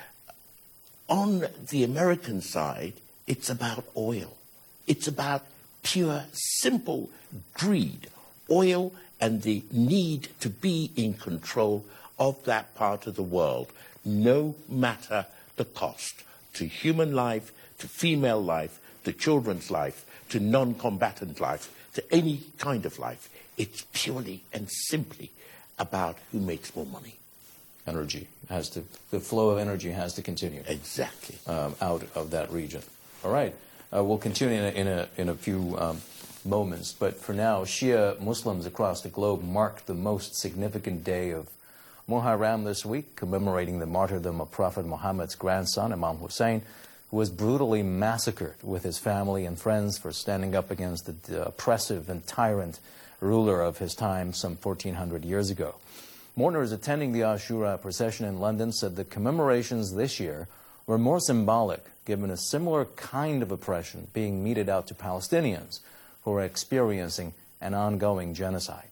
On the American side, it's about oil. It's about pure, simple greed. Oil and the need to be in control of that part of the world, no matter the cost to human life, to female life, to children's life, to non-combatant life, to any kind of life. It's purely and simply about who makes more money. Energy has to, the flow of energy has to continue. Exactly. Um, out of that region. All right. Uh, we'll continue in a, in a, in a few um, moments. But for now, Shia Muslims across the globe mark the most significant day of Muharram this week, commemorating the martyrdom of Prophet Muhammad's grandson, Imam Hussein, who was brutally massacred with his family and friends for standing up against the, the oppressive and tyrant ruler of his time some fourteen hundred years ago. Mourners attending the Ashura procession in London said the commemorations this year were more symbolic, given a similar kind of oppression being meted out to Palestinians who are experiencing an ongoing genocide.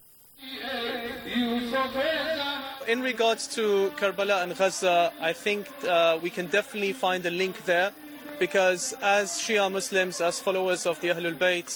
In regards to Karbala and Gaza, I think uh, we can definitely find a link there, because as Shia Muslims, as followers of the Ahlul Bayt,